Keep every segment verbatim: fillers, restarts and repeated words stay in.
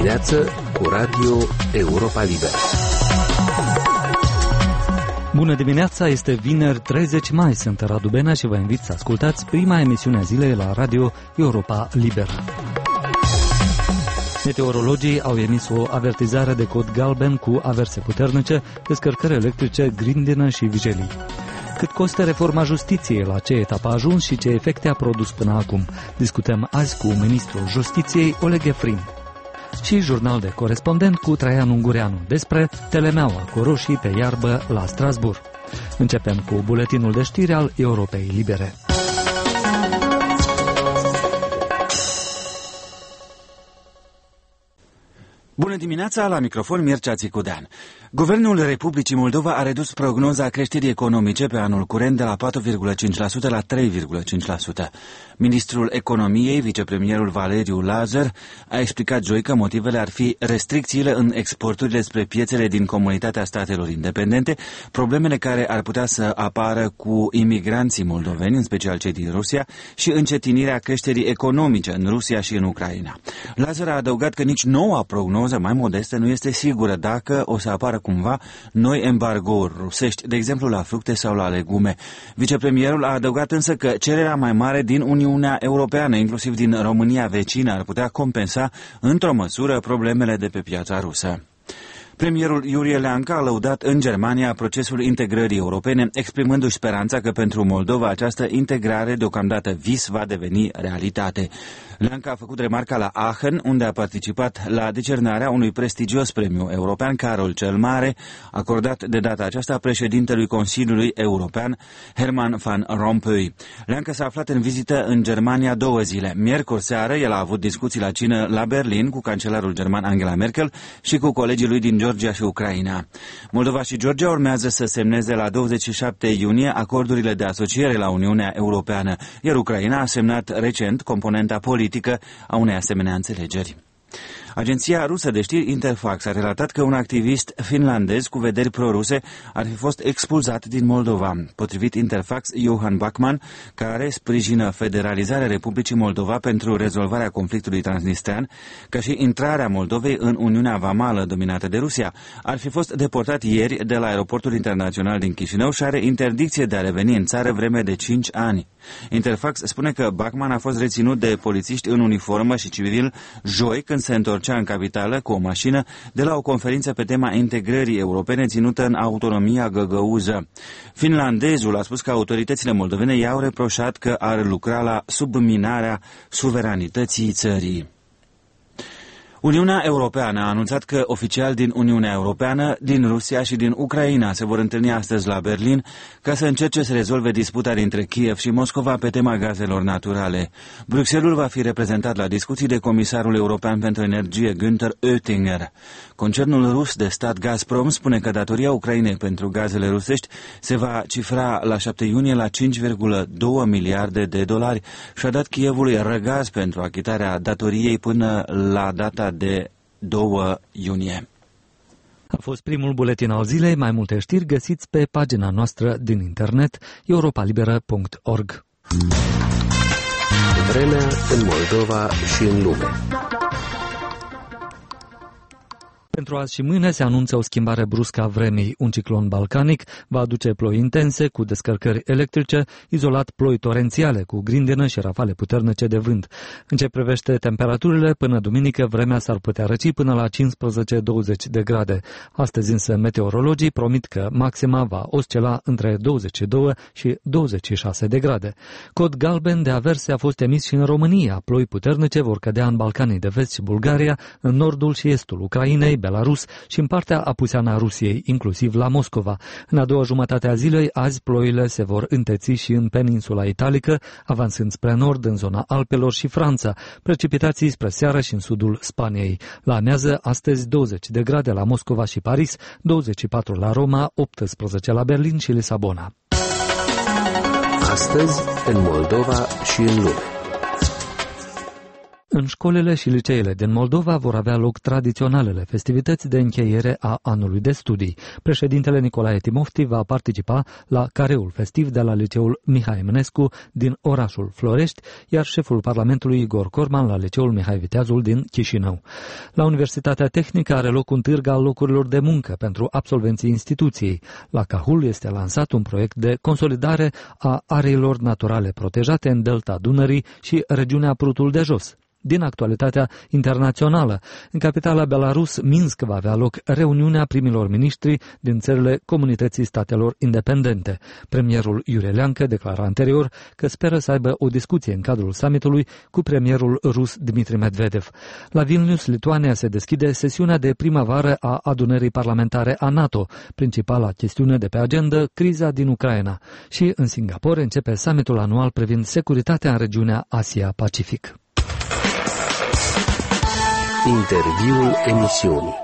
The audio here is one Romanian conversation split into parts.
dimineață cu Radio Europa Liberă. Bună dimineața, este vineri treizeci mai, sunt Radu Benea și vă invit să ascultați prima emisiune a zilei la Radio Europa Liberă. Meteorologii au emis o avertizare de cod galben cu averse puternice, descărcări electrice, grindină și vijelii. Cât costă reforma justiției, la ce etapă a ajuns și ce efecte a produs până acum? Discutăm azi cu ministrul justiției, Oleg Efrim. Și jurnal de corespondent cu Traian Ungureanu despre telemeaua cu roșii pe iarbă la Strasbourg. Începem cu buletinul de știri al Europei Libere. Bună dimineața, la microfon Mircea Țicudean. Guvernul Republicii Moldova a redus prognoza creșterii economice pe anul curent de la patru virgulă cinci la sută la trei virgulă cinci la sută. Ministrul Economiei, vicepremierul Valeriu Lazar, a explicat joi că motivele ar fi restricțiile în exporturile spre piețele din Comunitatea Statelor Independente, problemele care ar putea să apară cu imigranții moldoveni, în special cei din Rusia, și încetinirea creșterii economice în Rusia și în Ucraina. Lazar a adăugat că nici noua prognoză mai modestă nu este sigură dacă o să apară cumva noi embargouri rusești, de exemplu la fructe sau la legume. Vicepremierul a adăugat însă că cererea mai mare din Uniunea Europeană, inclusiv din România vecină, ar putea compensa într-o măsură problemele de pe piața rusă. Premierul Iurie Leancă a lăudat în Germania procesul integrării europene, exprimându-și speranța că pentru Moldova această integrare, deocamdată vis, va deveni realitate. Leancă a făcut remarca la Aachen, unde a participat la decernarea unui prestigios premiu european, Carol cel Mare, acordat de data aceasta președintelui Consiliului European, Herman van Rompuy. Leancă s-a aflat în vizită în Germania două zile. Miercuri seară, el a avut discuții la cină la Berlin cu cancelarul german Angela Merkel și cu colegii lui din Georgia și Ucraina. Moldova și Georgia urmează să semneze la douăzeci și șapte iunie acordurile de asociere la Uniunea Europeană, iar Ucraina a semnat recent componenta politică a unei asemenea înțelegeri. Agenția rusă de știri Interfax a relatat că un activist finlandez cu vederi proruse ar fi fost expulzat din Moldova. Potrivit Interfax, Johan Bachmann, care sprijină federalizarea Republicii Moldova pentru rezolvarea conflictului transnistrean, ca și intrarea Moldovei în Uniunea Vamală dominată de Rusia, ar fi fost deportat ieri de la aeroportul internațional din Chișinău și are interdicție de a reveni în țară vreme de cinci ani. Interfax spune că Bachmann a fost reținut de polițiști în uniformă și civil joi când se întorcea în capitală cu o mașină de la o conferință pe tema integrării europene ținută în autonomia găgăuză. Finlandezul a spus că autoritățile moldovene i-au reproșat că ar lucra la subminarea suveranității țării. Uniunea Europeană a anunțat că oficiali din Uniunea Europeană, din Rusia și din Ucraina se vor întâlni astăzi la Berlin ca să încerce să rezolve disputa dintre Kiev și Moscova pe tema gazelor naturale. Bruxelles va fi reprezentat la discuții de comisarul european pentru energie Günther Oettinger. Concernul rus de stat Gazprom spune că datoria Ucrainei pentru gazele rusești se va cifra la șapte iunie la cinci virgulă doi miliarde de dolari și a dat Kievului răgaz pentru achitarea datoriei până la data de doi iunie. A fost primul buletin al zilei. Mai multe știri găsiți pe pagina noastră din internet europa liberă punct org. Vremea în Moldova și în lume. Pentru azi și mâine se anunță o schimbare bruscă a vremii. Un ciclon balcanic va aduce ploi intense cu descărcări electrice, izolat ploi torențiale cu grindină și rafale puternice de vânt. În ce privește temperaturile, până duminică vremea s-ar putea răci până la cincisprezece douăzeci de grade. Astăzi însă meteorologii promit că maxima va oscila între douăzeci și doi și douăzeci și șase de grade. Cod galben de averse a fost emis și în România. Ploi puternice vor cădea în Balcanii de Vest și Bulgaria, în nordul și estul Ucrainei, Belarus și în partea apuseană a Rusiei, inclusiv la Moscova. În a doua jumătate a zilei, azi ploile se vor înteți și în peninsula italică, avansând spre nord în zona Alpelor și Franța, precipitații spre seară și în sudul Spaniei. La amiază, astăzi douăzeci de grade la Moscova și Paris, douăzeci și patru la Roma, optsprezece la Berlin și Lisabona. Astăzi, în Moldova și în lume. În școlile și liceele din Moldova vor avea loc tradiționalele festivități de încheiere a anului de studii. Președintele Nicolae Timofti va participa la careul festiv de la liceul Mihai Eminescu din orașul Florești, iar șeful Parlamentului Igor Corman la liceul Mihai Viteazul din Chișinău. La Universitatea Tehnică are loc un târg al locurilor de muncă pentru absolvenții instituției. La Cahul este lansat un proiect de consolidare a areilor naturale protejate în delta Dunării și regiunea Prutul de Jos. Din actualitatea internațională, în capitala Belarus, Minsk, va avea loc reuniunea primilor miniștri din țările Comunității Statelor Independente. Premierul Iurie Leancă declara anterior că speră să aibă o discuție în cadrul summitului cu premierul rus Dmitri Medvedev. La Vilnius, Lituania, se deschide sesiunea de primăvară a adunării parlamentare a NATO, principala chestiune de pe agenda, criza din Ucraina. Și în Singapore începe summitul anual privind securitatea în regiunea Asia-Pacific. Interviul emisiunii.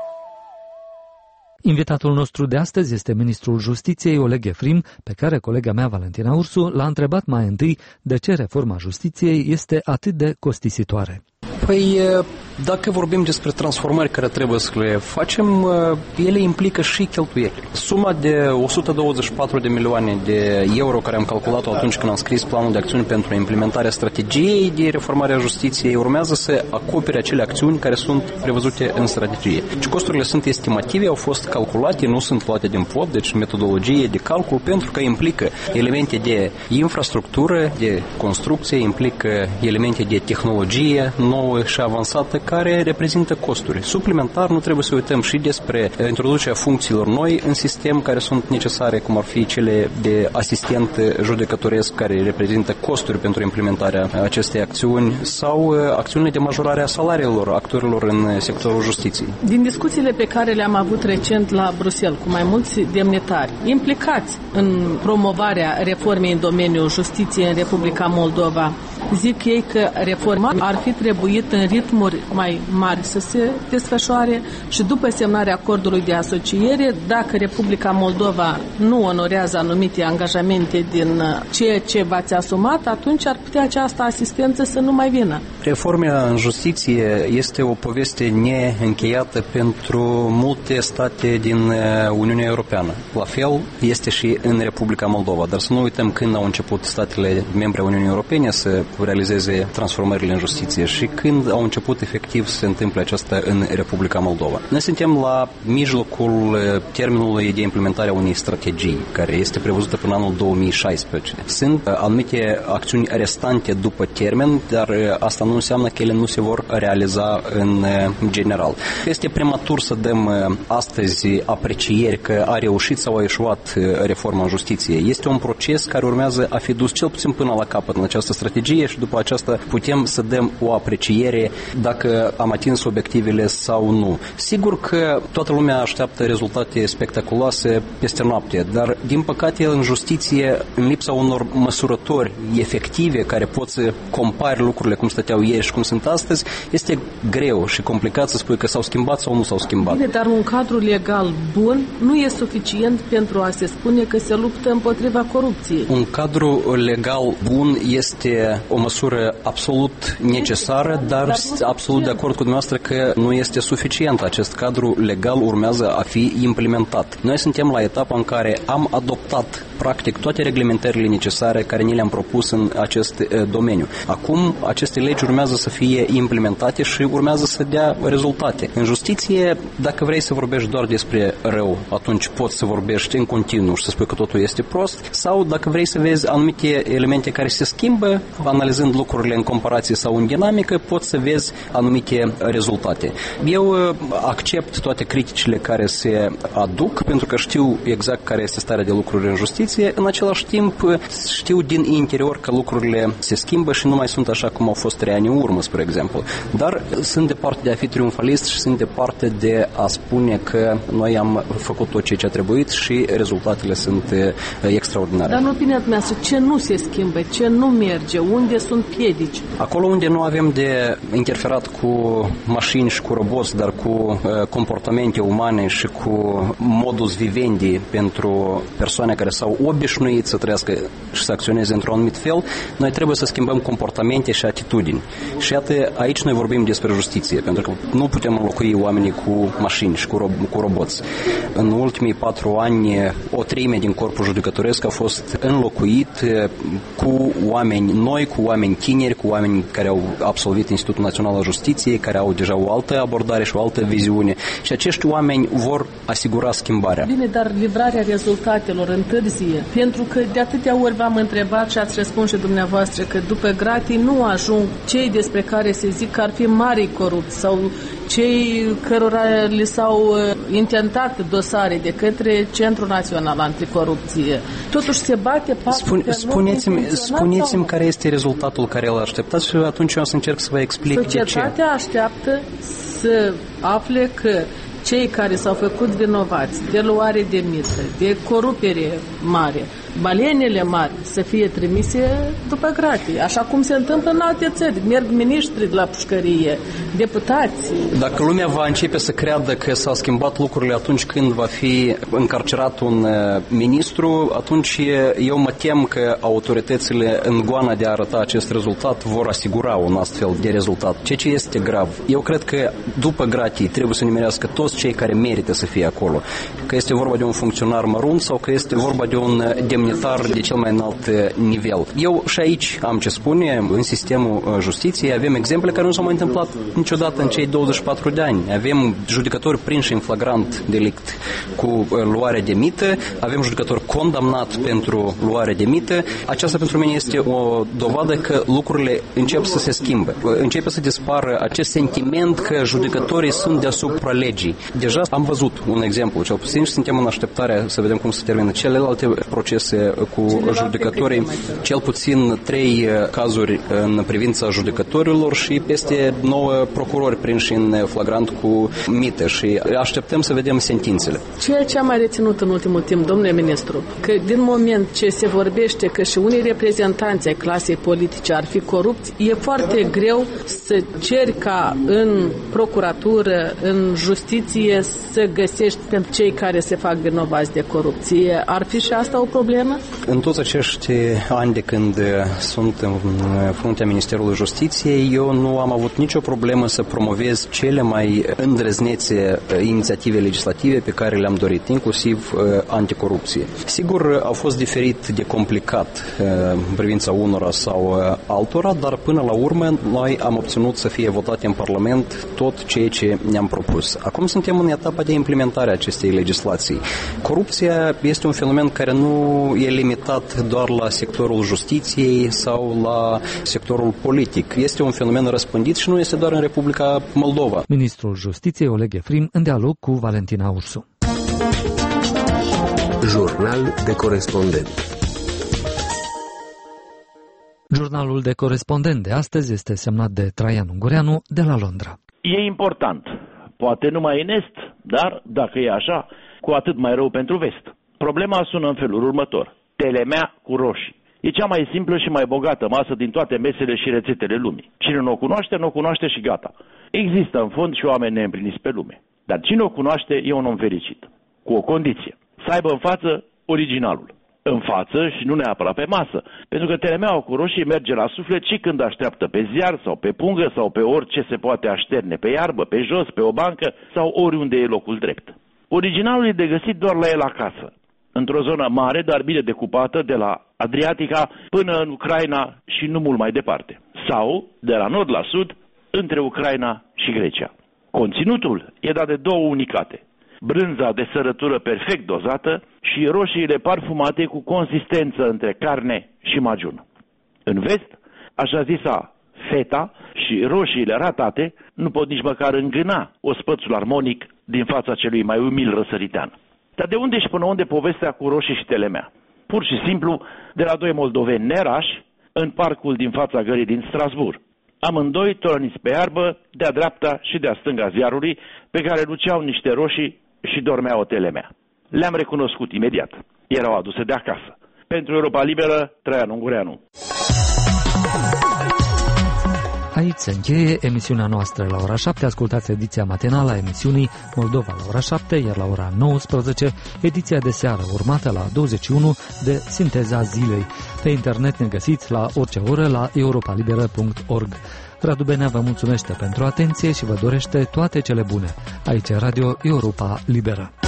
Invitatul nostru de astăzi este ministrul Justiției Oleg Efrim, pe care colega mea Valentina Ursu l-a întrebat mai întâi de ce reforma justiției este atât de costisitoare. Păi, dacă vorbim despre transformări care trebuie să le facem, ele implică și cheltuieli. Suma de o sută douăzeci și patru de milioane de euro care am calculat-o atunci când am scris planul de acțiuni pentru implementarea strategiei de reformare a justiției urmează să acopere acele acțiuni care sunt prevăzute în strategie. Deci costurile sunt estimative, au fost calculate, nu sunt luate din pod, deci metodologie de calcul, pentru că implică elemente de infrastructură, de construcție, implică elemente de tehnologie nouă și avansată care reprezintă costuri. Suplimentar nu trebuie să uităm și despre introducerea funcțiilor noi în sistem care sunt necesare, cum ar fi cele de asistent judecătoresc care reprezintă costuri pentru implementarea acestei acțiuni sau acțiunile de majorare a salariilor actorilor în sectorul justiției. Din discuțiile pe care le-am avut recent la Bruxelles cu mai mulți demnitari implicați în promovarea reformei în domeniul justiției în Republica Moldova, zic ei că reforma ar fi trebuit în ritmuri mai mari să se desfășoare și după semnarea acordului de asociere, dacă Republica Moldova nu onorează anumite angajamente din ceea ce v-ați asumat, atunci ar putea această asistență să nu mai vină. Reforma în justiție este o poveste neîncheiată pentru multe state din Uniunea Europeană. La fel este și în Republica Moldova, dar să nu uităm când au început statele membre ale Uniunii Europene să realizeze transformările în justiție și când au început efectiv să se întâmple aceasta în Republica Moldova. Noi suntem la mijlocul termenului de implementare a unei strategii, care este prevăzută până anul două mii șaisprezece. Sunt anumite acțiuni restante după termen, dar asta nu înseamnă că ele nu se vor realiza în general. Este prematur să dăm astăzi aprecieri că a reușit sau a eșuat reforma în justiție. Este un proces care urmează a fi dus cel puțin până la capăt în această strategie și după aceasta putem să dăm o apreciere dacă am atins obiectivele sau nu. Sigur că toată lumea așteaptă rezultate spectaculoase peste noapte, dar din păcate în justiție, în lipsa unor măsurători efective care pot să compare lucrurile cum stăteau ieri și cum sunt astăzi, este greu și complicat să spui că s-au schimbat sau nu s-au schimbat. Bine, dar un cadru legal bun nu e suficient pentru a se spune că se luptă împotriva corupției. Un cadru legal bun este o măsură absolut necesară, dar, dar absolut de acord cu dumneavoastră că nu este suficient. Acest cadru legal urmează a fi implementat. Noi suntem la etapa în care am adoptat practic toate reglementările necesare care ni le-am propus în acest uh, domeniu. Acum aceste legi urmează să fie implementate și urmează să dea rezultate. În justiție, dacă vrei să vorbești doar despre rău, atunci poți să vorbești în continuu și să spui că totul este prost, sau dacă vrei să vezi anumite elemente care se schimbă, analizând lucrurile în comparație sau în dinamică, poți să vezi anumite rezultate. Eu accept toate criticile care se aduc, pentru că știu exact care este starea de lucruri în justiție, în același timp știu din interior că lucrurile se schimbă și nu mai sunt așa cum au fost trei ani în urmă, spre exemplu. Dar sunt departe de a fi triumfalist și sunt departe de a spune că noi am făcut tot ceea ce a trebuit și rezultatele sunt extraordinare. Dar în opinia dumneavoastră, ce nu se schimbă, ce nu merge, unde sunt piedici? Acolo unde nu avem de interferat cu mașini și cu roboți, dar cu uh, comportamente umane și cu modus vivendi pentru persoane care s-au s-au obișnuit să trăiască și să acționeze într-un anumit fel, noi trebuie să schimbăm comportamente și atitudini. Și iată, aici noi vorbim despre justiție, pentru că nu putem înlocui oamenii cu mașini și cu, ro- cu roboți. În ultimii patru ani, o treime din corpul judecătoresc a fost înlocuit cu oameni noi, cu oameni tineri, cu oameni care au absolvit Institutul Național al Justiției, care au deja o altă abordare și o altă viziune. Și acești oameni vor asigura schimbarea. Bine, dar livrarea rezultatelor întârzie, pentru că de atâtea ori v-am întrebat și ați răspuns și dumneavoastră că după gratii nu ajung cei despre care se zic că ar fi mari corupți sau cei cărora li s-au intentat dosare de către Centrul Național Anticorupție. Totuși se bate pasul. Spune, spuneți-mi, spuneți-mi care este rezultatul care îl așteptați și atunci eu o să încerc să vă explic de ce. Societatea așteaptă să afle că cei care s-au făcut vinovați de luare de mită, de corupere mare, balenele mari să fie trimise după gratii, așa cum se întâmplă în alte țări. Merg miniștri de la pușcărie, deputați. Dacă lumea va începe să creadă că s-au schimbat lucrurile atunci când va fi încarcerat un ministru, atunci eu mă tem că autoritățile în goana de a arăta acest rezultat vor asigura un astfel de rezultat. Ceea ce este grav. Eu cred că după gratii trebuie să nimerească toți cei care merită să fie acolo. Că este vorba de un funcționar mărunt sau că este vorba de un demnitar de cel mai înalt nivel. Eu și aici am ce spune, în sistemul justiției avem exemple care nu s-au mai întâmplat niciodată în cei douăzeci și patru de ani. Avem judecători prinși în flagrant delict cu luare de mită, avem judecători condamnat pentru luare de mită. Aceasta pentru mine este o dovadă că lucrurile încep să se schimbe. Începe să dispară acest sentiment că judecătorii sunt deasupra legii. Deja am văzut un exemplu, cel puțin, și suntem în așteptare să vedem cum se termină celelalte procese cu judecătorii, cel puțin trei cazuri în privința judecătorilor și peste nouă procurori prinși în flagrant cu mită și așteptăm să vedem sentințele. Ceea ce am mai reținut în ultimul timp, domnule ministru, că din moment ce se vorbește că și unii reprezentanți ai clasei politice ar fi corupți, e foarte greu să ceri ca în procuratură, în justiție, să găsești pentru cei care se fac vinovați de corupție. Ar fi și asta o problemă? În toți acești ani de când sunt în fruntea Ministerului Justiției, eu nu am avut nicio problemă să promovez cele mai îndrăznețe inițiative legislative pe care le-am dorit, inclusiv anticorupție. Sigur, a fost diferit de complicat în privința unora sau altora, dar până la urmă noi am obținut să fie votate în Parlament tot ceea ce ne-am propus. Acum suntem în etapa de implementare a acestei legislații. Corupția este un fenomen care nu e limitat doar la sectorul justiției sau la sectorul politic. Este un fenomen răspândit și nu este doar în Republica Moldova. Ministrul Justiției Oleg Efrim în dialog cu Valentina Ursu. Jurnal de corespondent. Jurnalul de corespondent de astăzi este semnat de Traian Ungureanu de la Londra. E important. Poate numai în est, dar dacă e așa, cu atât mai rău pentru vest. Problema sună în felul următor. Telemea cu roșii. E cea mai simplă și mai bogată masă din toate mesele și rețetele lumii. Cine nu o cunoaște, nu o cunoaște și gata. Există în fond și oameni neîmpliniți pe lume. Dar cine o cunoaște e un om fericit. Cu o condiție. Să aibă în față originalul. În față și nu neapărat pe masă. Pentru că telemeaua cu roșii merge la suflet și când așteaptă pe ziar sau pe pungă sau pe orice se poate așterne, pe iarbă, pe jos, pe o bancă sau oriunde e locul drept. Originalul e de găsit doar la el acasă. Într-o zonă mare, dar bine decupată, de la Adriatica până în Ucraina și nu mult mai departe. Sau, de la nord la sud, între Ucraina și Grecia. Conținutul e dat de două unicate. Brânza de sărătură perfect dozată și roșiile parfumate cu consistență între carne și majun. În vest, așa zisa feta și roșiile ratate nu pot nici măcar îngâna ospățul armonic din fața celui mai umil răsăritean. Dar de unde și până unde povestea cu roșii și telemea? Pur și simplu de la doi moldoveni nerași în parcul din fața gării din Strasbourg. Amândoi tolăniți pe iarbă, de-a dreapta și de-a stânga ziarului, pe care luceau niște roșii și dormea o telemea. Le-am recunoscut imediat. Erau aduse de acasă. Pentru Europa Liberă, Traian Ungureanu. Aici se încheie emisiunea noastră la ora șapte. Ascultați ediția matinală a emisiunii Moldova la ora șapte, iar la ora nouăsprezece ediția de seară, urmată la douăzeci și unu de Sinteza Zilei. Pe internet ne găsiți la orice oră la europa liberă punct org. Radu Benea vă mulțumește pentru atenție și vă dorește toate cele bune. Aici Radio Europa Liberă.